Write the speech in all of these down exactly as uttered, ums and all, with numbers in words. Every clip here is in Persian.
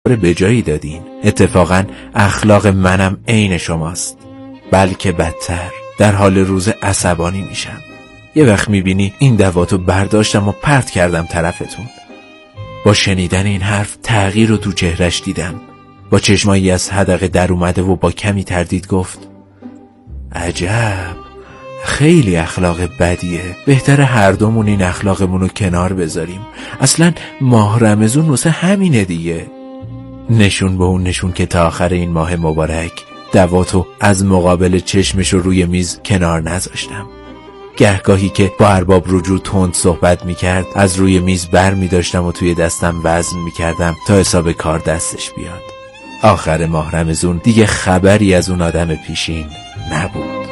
به جایی دادین. اتفاقا اخلاق منم عین شماست، بلکه بدتر. در حال روز عصبانی میشم. یه وقت میبینی این دواتو برداشتم و پرت کردم طرفتون. با شنیدن این حرف تغییر رو تو چهرش دیدم. با چشمایی از حدقه در اومده و با کمی تردید گفت عجب، خیلی اخلاق بدیه. بهتره هر دومون این اخلاقمونو کنار بذاریم. اصلا ماه رمضان واسه همینه دیگه. نشون به اون نشون که تا آخر این ماه مبارک دواتو از مقابل چشمش رو روی میز کنار نذاشتم. گهگاهی که با ارباب رجوع تند صحبت میکرد از روی میز بر میداشتم و توی دستم وزن میکردم تا حساب کار دستش بیاد. آخر ماه رمضان دیگه خبری از اون آدم پیشین نبود.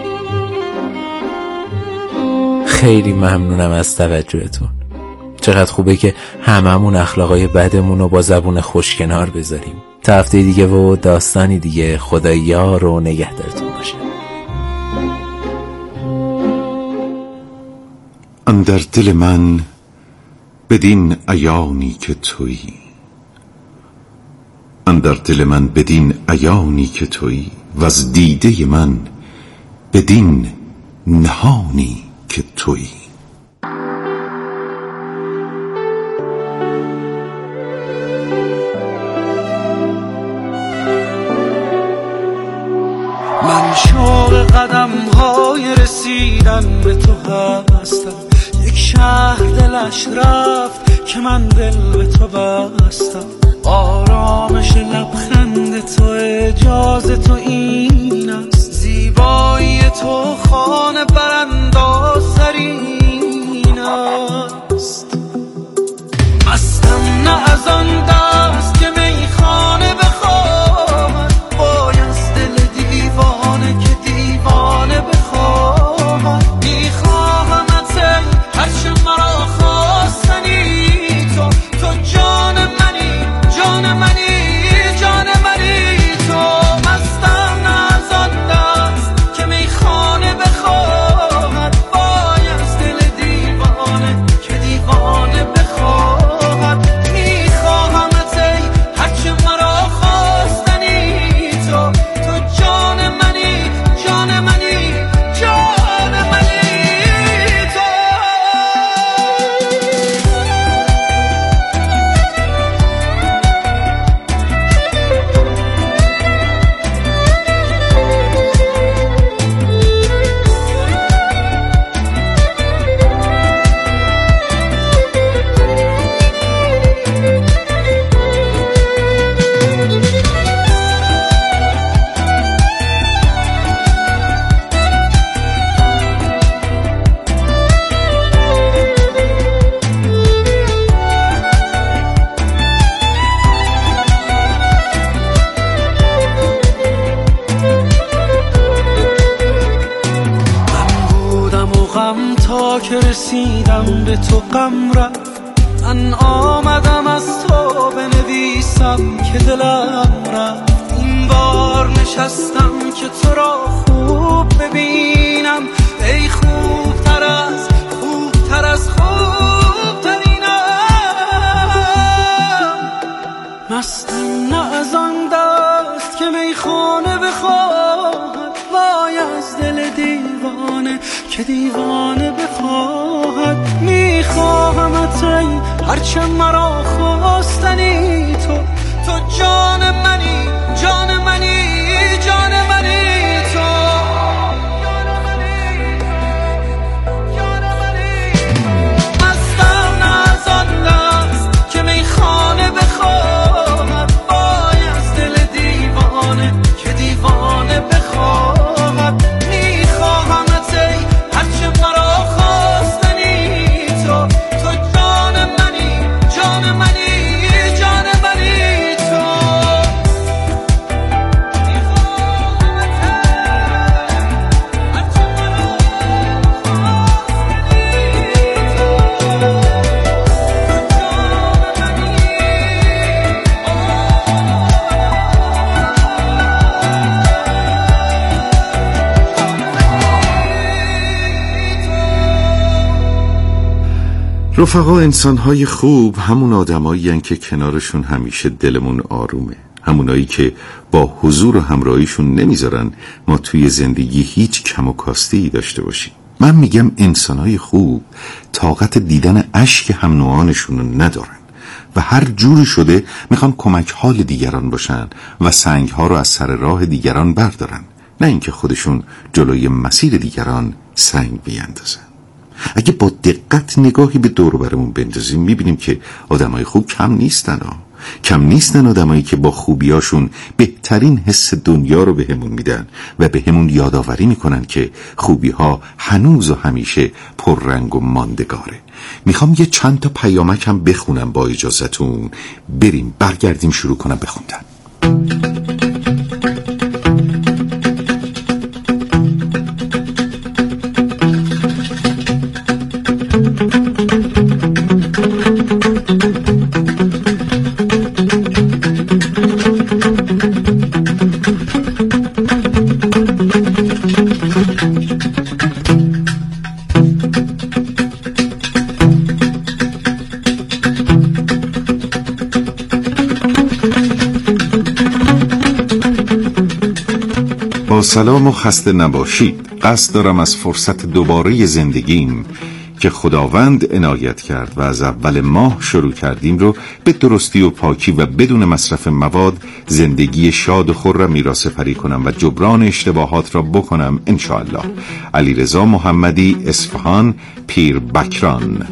خیلی ممنونم از توجهتون. چقدر خوبه که هممون اخلاقای بدمون رو با زبون خوش کنار بذاریم. تا هفته دیگه و داستانی دیگه. خدا یار و نگهدارتون باشه. اندر دل من بدین عیانی که تویی، اندر دل من بدین عیانی که تویی، و از دیده من بدین نهانی که تویی. من شوق قدم های رسیدن به تو هستم. یک شهر دلش رفت که من دل به تو بستم. آرامش لبخند تو اجازه تو این است. زیبایی تو خانه براندازترین است. مستم نه از آن دست که میخانه بخواهد، باید دل دیوانه که دیوانه بخواهد. میخواهمت ای هرچه مرا خواستنی تو، تو جان منی جان منی جان منی تو. مستم نه از آن دست که میخانه بخواهد، باید دل دیوانه که دیوانه بخواهد. میخواهمت ای هرچه مرا خواستنی تو، تو جان منی جان منی جان منی تو. غم تا که رسیدم به تو غم رفت. من آمدم از تو بنویسم که دلم رفت. این بار نشستم که تو را خوب ببینم. ای خوب تر از خوب تر از خوب ترینم. مستم نه از آن دست که میخانه بخواهد، وای از دل دیوانه که دیوانه بخواهد. میخواهمت ای هرچه مرا خواستنی تو، تو جان منی جان منی جان منی تو. مستم نه از آن دست که میخانه بخواهد، وای از دل دیوانه که دیوانه بخواهد. میخواهمت ای هرچه مرا خواستنی تو، تو جان منی جان منی جان منی رفقا، انسان‌های خوب همون آدمایی هستن که کنارشون همیشه دلمون آرومه، همونایی که با حضور و همراهیشون نمیذارن ما توی زندگی هیچ کم و کاستی داشته باشیم. من میگم انسان‌های خوب طاقت دیدن اشک هم نوعانشون رو ندارن و هر جوری شده میخوان کمک حال دیگران باشن و سنگ‌ها رو از سر راه دیگران بردارن، نه اینکه خودشون جلوی مسیر دیگران سنگ بیاندازن. اگه با دقت نگاهی به دور و برمون بندازیم میبینیم که آدمای خوب کم نیستن ها. کم نیستن آدمایی که با خوبیاشون بهترین حس دنیا رو بهمون میدن و بهمون یادآوری میکنن که خوبیها هنوز و همیشه پررنگ و ماندگاره. میخوام یه چند تا پیامک هم بخونم با اجازهتون، بریم برگردیم شروع کنم بخوندن. سلام و خسته نباشید. قصد دارم از فرصت دوباره زندگیم که خداوند عنایت کرد و از اول ماه شروع کردیم رو به درستی و پاکی و بدون مصرف مواد زندگی شاد و خرمی را سپری کنم و جبران اشتباهات را بکنم انشاءالله. علیرضا محمدی، اصفهان، پیر بکران.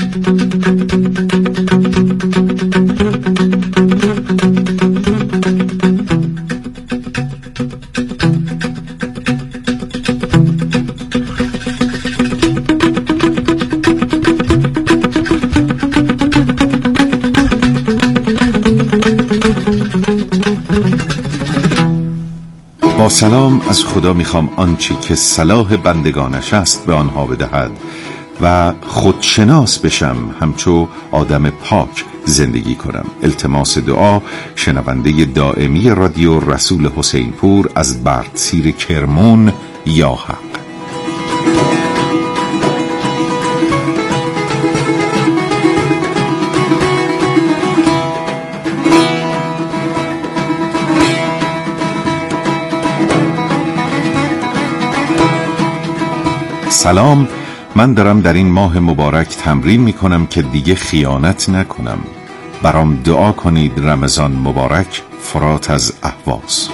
با سلام از خدا میخوام آنچه که صلاح بندگانش است به آنها بدهد و خودشناس بشم، همچو آدم پاک زندگی کنم. التماس دعا شنونده دائمی رادیو رسول حسین پور از بردسیر کرمون یا حق. سلام، من دارم در این ماه مبارک تمرین می کنم که دیگه خیانت نکنم. برام دعا کنید رمضان مبارک، فرات از اهواز.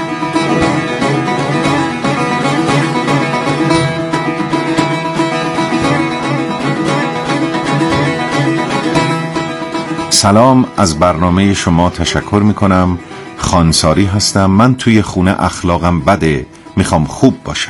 سلام، از برنامه شما تشکر می کنم. خانساری هستم. من توی خونه اخلاقم بده، میخوام خوب باشم.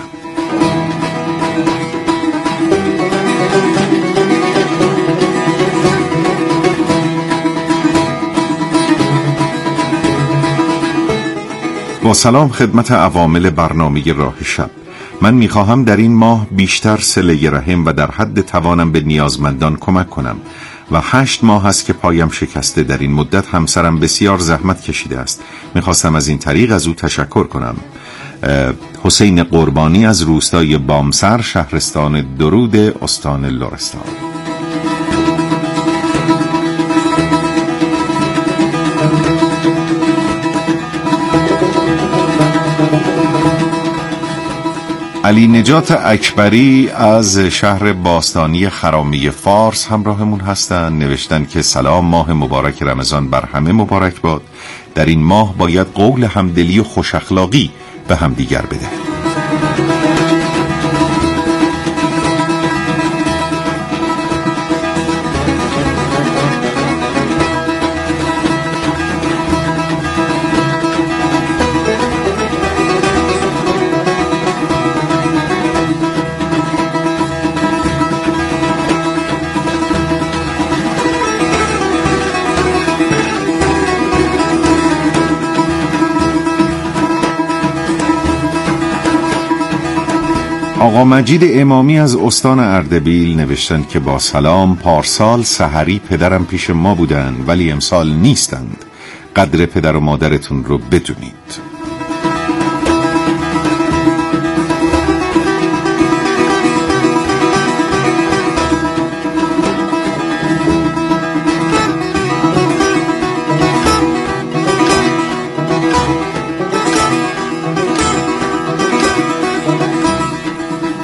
با سلام خدمت عوامل برنامه راه شب. من میخواهم در این ماه بیشتر صله رحم و در حد توانم به نیازمندان کمک کنم و هشت ماه است که پایم شکسته. در این مدت همسرم بسیار زحمت کشیده است. میخواستم از این طریق از او تشکر کنم. حسین قربانی از روستای بامسر، شهرستان درود، استان لرستان. علی نجات اکبری از شهر باستانی خرامی فارس همراهمون هستن. نوشتن که سلام، ماه مبارک رمضان بر همه مبارک باد. در این ماه باید قول همدلی و خوش اخلاقی به هم دیگر بده. آقا مجید امامی از استان اردبیل نوشتند که با سلام، پارسال سحری پدرم پیش ما بودند ولی امسال نیستند. قدر پدر و مادرتون رو بدونید.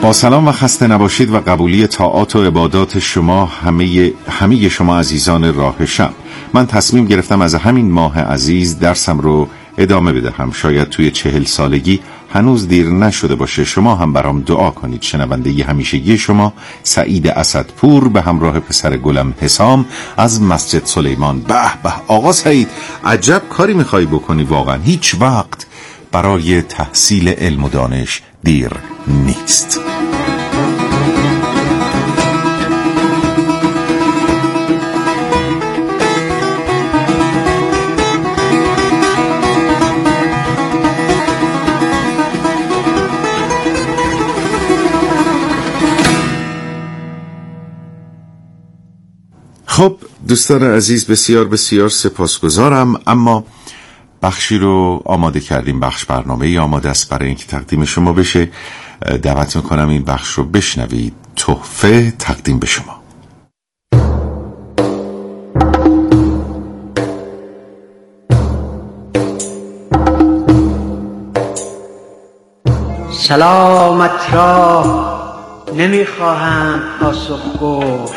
با سلام و خسته نباشید و قبولی طاعات و عبادات شما همه همه شما عزیزان راه شب. من تصمیم گرفتم از همین ماه عزیز درسم رو ادامه بدهم. شاید توی چهل سالگی هنوز دیر نشده باشه. شما هم برام دعا کنید. شنونده همیشگی شما سعید اسدپور به همراه پسر گلم حسام از مسجد سلیمان. به به آقا سعید، عجب کاری میخوای بکنی واقعا. هیچ وقت برای تحصیل علم و دانش دیر نیست. خب دوستان عزیز، بسیار بسیار سپاسگزارم. اما بخشی رو آماده کردیم، بخش برنامه‌ای آماده است برای اینکه تقدیم شما بشه. دعوت میکنم این بخش رو بشنوید. تحفه تقدیم به شما. سلامت را نمیخواهم پاسخ گفت،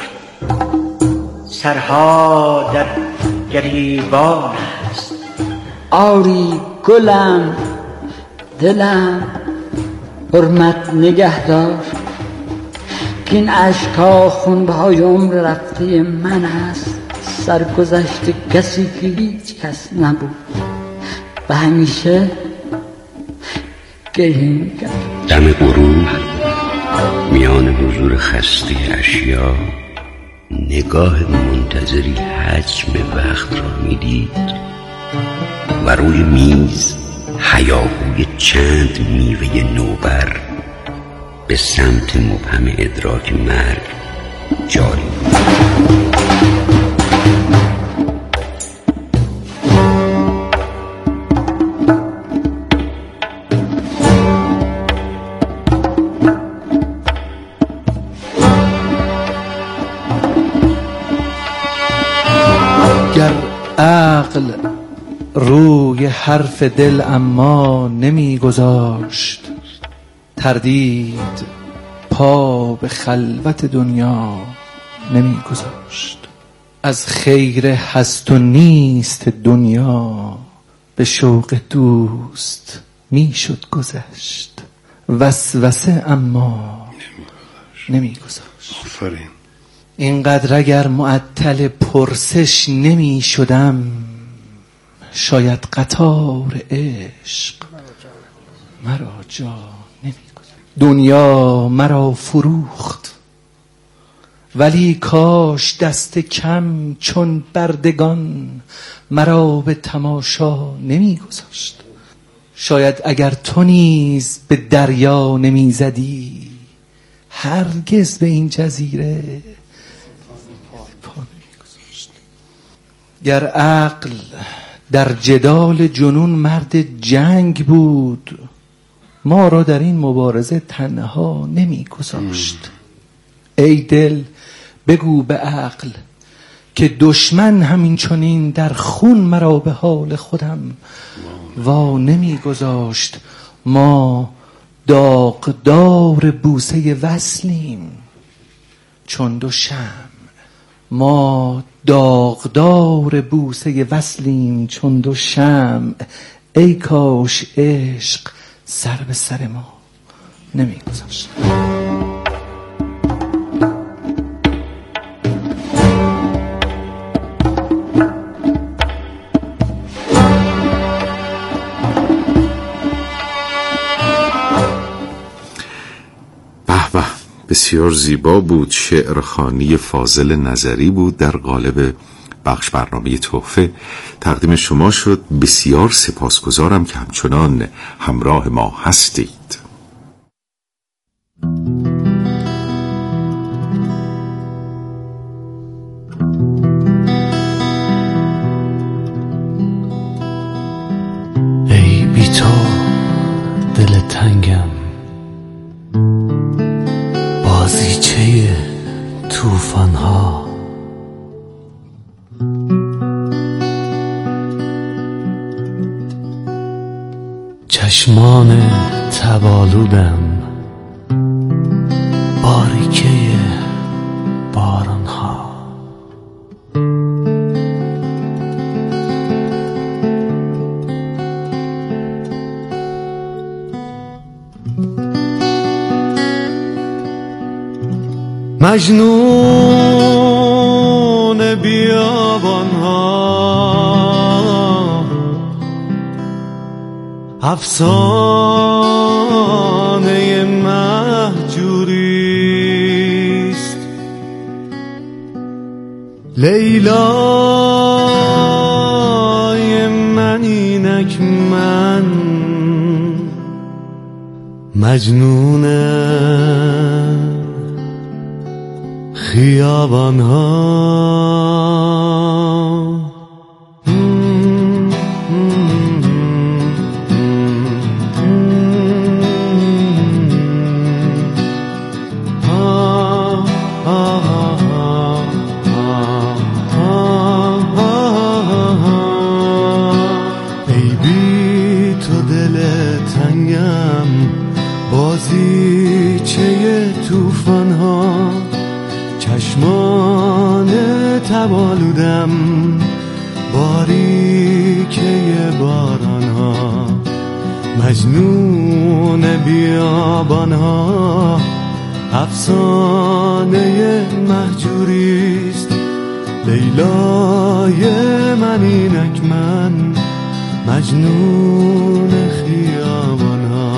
سرها در گریبان است. آری گلم، دلم حرمت نگهدار، که این عشقا خونبهای عمر رفته من است. سرگذشت کسی که هیچ کس نبود و همیشه گریه می‌کرد. دم غروب میان حضور خسته اشیا نگاه منتظری حجم وقت را میدید و روی میز هیاهوی چند میوه نوبر به سمت مبهم ادراک مرگ جاری بود. گر عقل روی حرف دل اما نمی گذاشت، تردید پا به خلوت دنیا نمی گذاشت. از خیر هست و نیست دنیا به شوق دوست می شد گذشت. وسوسه اما نمی گذاشت. آفرین. اینقدر اگر معطل پرسش نمی شدم، شاید قطار عشق مرا جا نمی گذاشت. دنیا مرا فروخت، ولی کاش دست کم چون بردگان مرا به تماشا نمی گذاشت. شاید اگر تو نیز به دریا نمی زدی، هرگز به این جزیره پا نمی گذاشت. گر عقل در جدال جنون مرد جنگ بود، ما را در این مبارزه تنها نمی گذاشت. ای دل بگو به عقل که دشمن همین چنین در خون مرا به حال خودم وا نمی گذاشت. ما داغدار بوسه وصلیم چون دو شمع، ما داغدار بوسه وصلیم چون دو شمع. ای کاش عشق سر به سر ما نمی گذاشت. بسیار زیبا بود. شعرخوانی فاضل نظری بود در قالب بخش برنامه تحفه تقدیم شما شد. بسیار سپاسگزارم که همچنان همراه ما هستید. ای بی تو دل تنگم، بازیچه توفان ها. چشمان تبالودم باریکه باران ها. مجنون بیابان ها، افسانه مهجوریست. لیلای من اینک من مجنون خیابان ها. ای بی تو دل تنگم، بازیچه توفان ها، چشمان تبالودم، باریکه باران ها. مجنون بیابان ها، افسانه مهجوریست. لیلای من اینک من مجنون خیابان ها.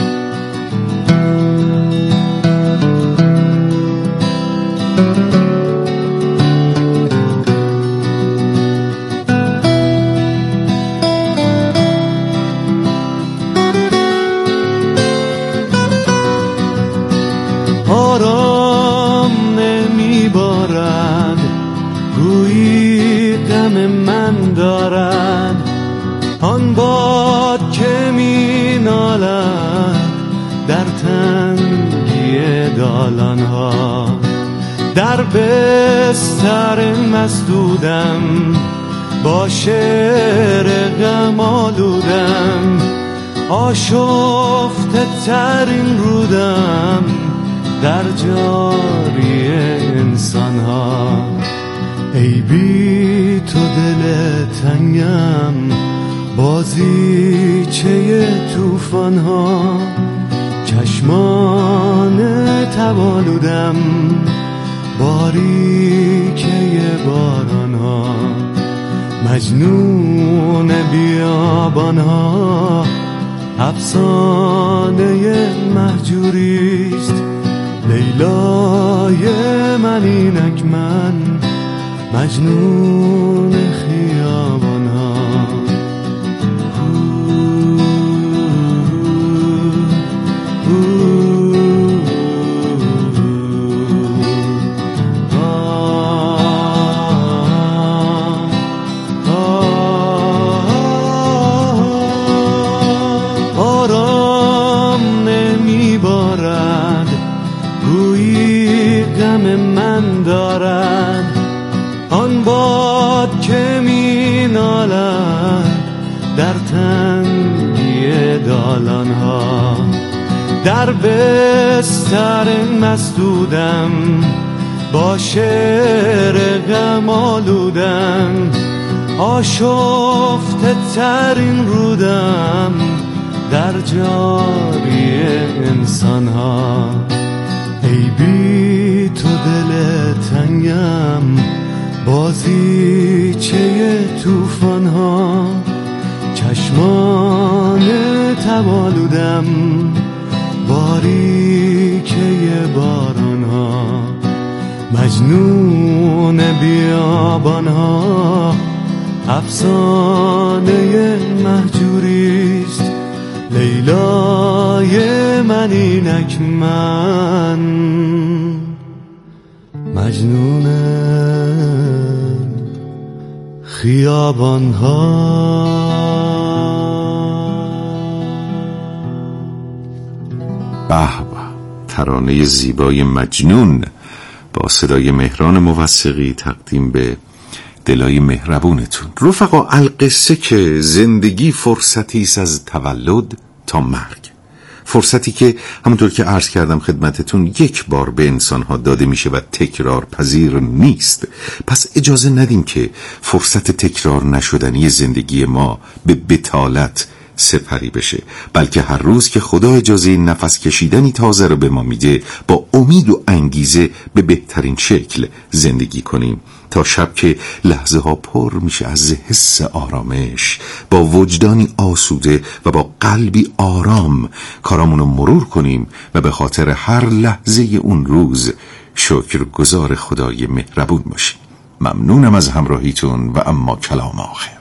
آرام نمی بارد، گویی غم من دارد. آن باد که می نالد در تنگی دالان ها. در بستر مسدودم، با شعر غم آلودم. آشفته ترین رودم در جاری انسان ها. ای بی تو دل تنگم، بازیچه توفان ها. چشمان تبالودم، باریکه باران ها. مجنون بیابان ها، افسانه مهجوریست. لیلای من اینک من مجنون خیابان ها. آرام نمی بارد، گویی غم من دارد. آن باد که می نالد در تنگی دالان ها. در بستر مسدودم، با شعر غم آلودم. آشفته ترین رودم در جاری انسان ها. ای بی تو دل تنگم، بازیچه توفان ها. چشمان تبالودم، باریکه باران ها. مجنون بیابان ها، افسانه مهجوریست. لیلای من اینک من مجنون خیابان ها. به به، ترانه زیبای مجنون با صدای مهران موثقی تقدیم به دلای مهربونتون. رفقا، القصه که زندگی فرصتی است از تولد تا مرگ. فرصتی که همونطور که عرض کردم خدمتتون یک بار به انسانها داده میشه و تکرار پذیر نیست. پس اجازه ندیم که فرصت تکرار نشدنی زندگی ما به بتالت سپری بشه، بلکه هر روز که خدا اجازه نفس کشیدنی تازه رو به ما میده با امید و انگیزه به بهترین شکل زندگی کنیم، تا شب که لحظه ها پر میشه از حس آرامش، با وجدانی آسوده و با قلبی آرام کارامونو مرور کنیم و به خاطر هر لحظه اون روز شکرگزار خدای مهربون باشیم. ممنونم از همراهیتون و اما کلام آخر.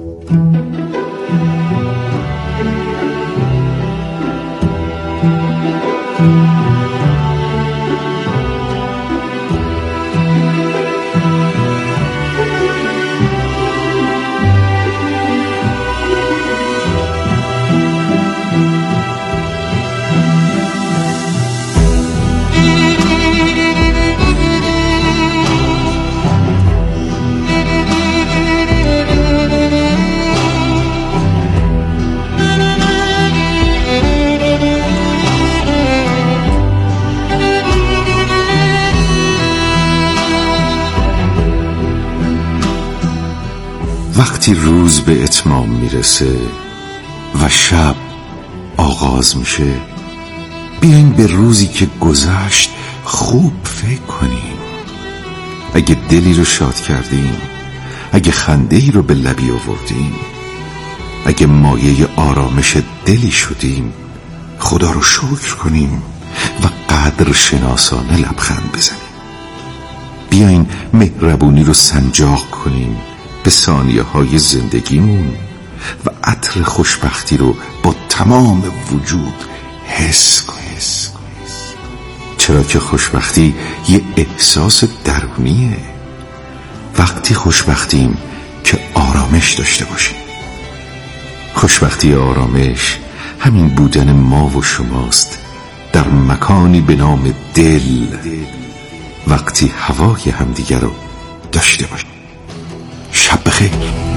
وقتی روز به اتمام میرسه و شب آغاز میشه، بیاین به روزی که گذشت خوب فکر کنیم. اگه دلی رو شاد کردیم، اگه خنده‌ای رو به لبی آوردیم، اگه مایه آرامش دلی شدیم، خدا رو شکر کنیم و قدر شناسانه لبخند بزنیم. بیاین مهربونی رو سنجاق کنیم به ثانیه های زندگیمون و عطر خوشبختی رو با تمام وجود حس کنیم، چرا که خوشبختی یه احساس درونیه. وقتی خوشبختیم که آرامش داشته باشیم. خوشبختی آرامش همین بودن ما و شماست در مکانی به نام دل، وقتی هوای همدیگر رو داشته باشیم. شب بخیر.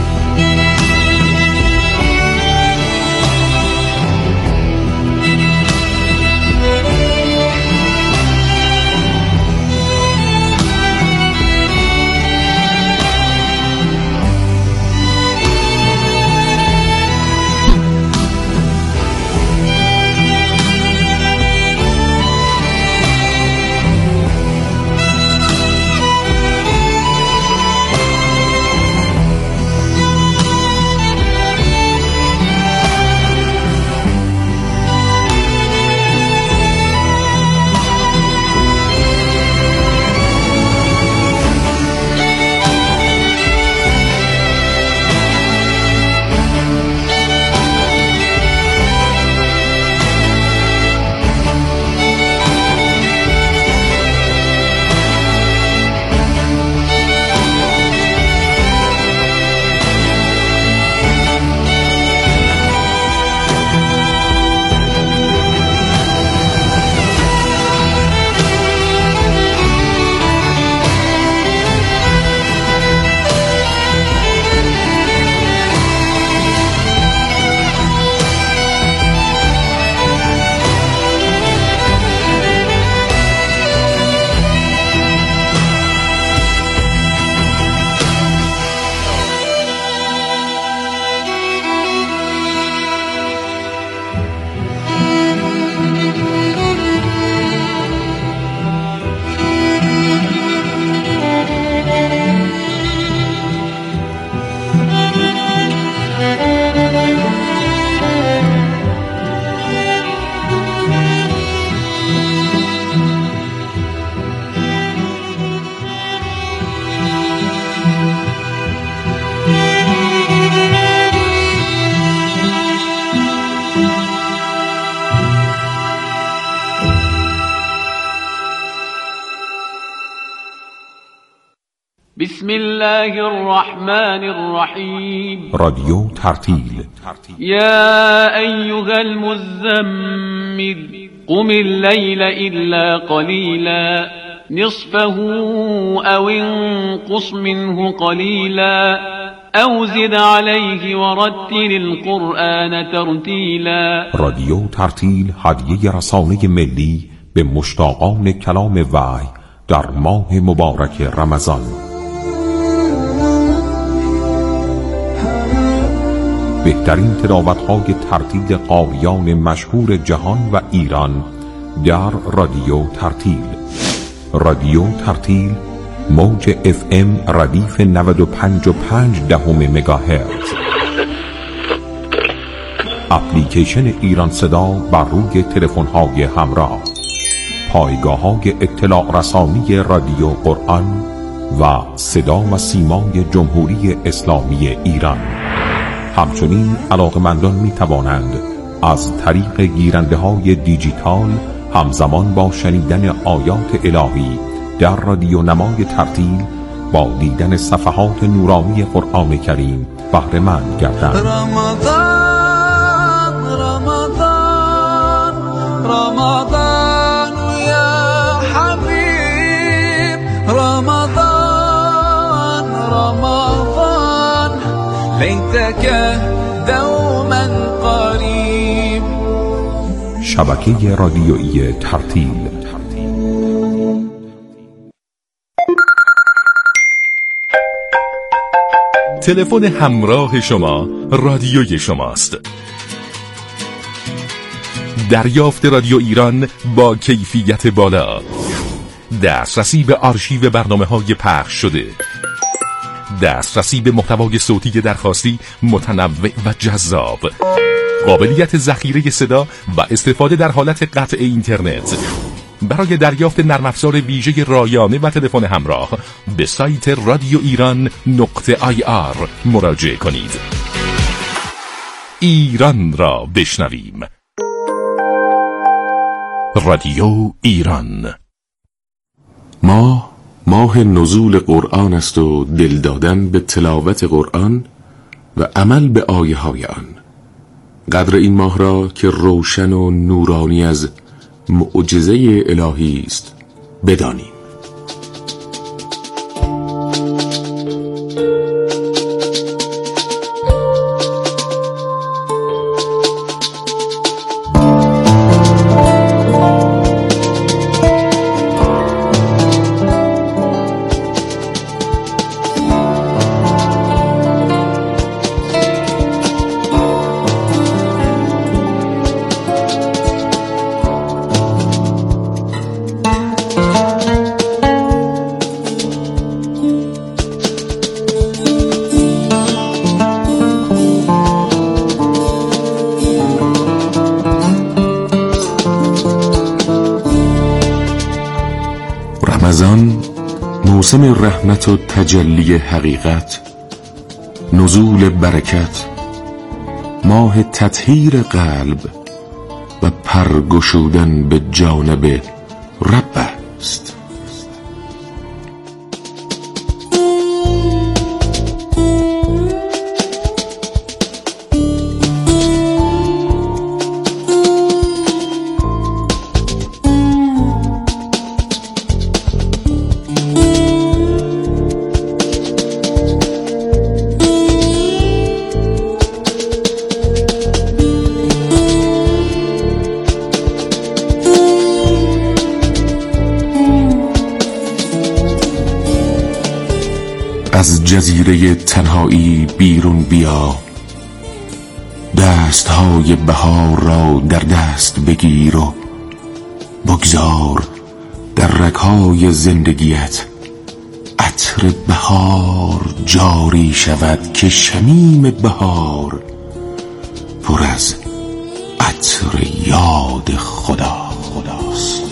بسم الله الرحمن الرحیم. رادیو ترتیل. یا ایها المزمل قم اللیل الا قلیلا نصفه او انقص منه قلیلا او زد علیه ورتل القرآن ترتیلا. رادیو ترتیل، هدیه رسانه ملی به مشتاقان کلام وحی در ماه مبارک رمضان. بهترین تلاوت‌های ترتیل قاریان مشهور جهان و ایران در رادیو ترتیل. رادیو ترتیل، موج اف ام ردیف نود و پنج و پنج دهم مگاهرتز. اپلیکیشن ایران صدا بر روی تلفن‌های همراه. پایگاه‌های اطلاع رسانی رادیو قرآن و صدا و سیمای جمهوری اسلامی ایران. همچنین علاقمندان می توانند از طریق گیرنده های دیجیتال همزمان با شنیدن آیات الهی در رادیو نمای ترتیل با دیدن صفحات نورانی قرآن کریم بهره مند گردند. رمضان رمضان رمضان یا حبیب، رمضان رمضان لیتک دوما قریب. شبکه رادیویی ترتیل. تلفن همراه شما رادیوی شماست. دریافت رادیو ایران با کیفیت بالا، دسترسی به آرشیو برنامه‌های پخش شده، دسترسی به محتوای صوتی درخواستی متنوع و جذاب، قابلیت ذخیره صدا و استفاده در حالت قطع اینترنت. برای دریافت نرم افزار ویژه رایانه و تلفن همراه به سایت رادیو ایران نقطه آی آر مراجعه کنید. ایران را بشنویم. رادیو ایران. ماه ماه نزول قرآن است و دل دادن به تلاوت قرآن و عمل به آیه های آن. قدر این ماه را که روشن و نورانی از معجزه الهی است بدانیم. رمضان موسم رحمت و تجلی حقیقت، نزول برکت، ماه تطهیر قلب و پرگشودن به جانب رب است. از جزیره تنهایی بیرون بیا، دستهای بهار را در دست بگیر و بگذار در رگ‌های زندگیت عطر بهار جاری شود که شمیم بهار پر از عطر یاد خدا خداست.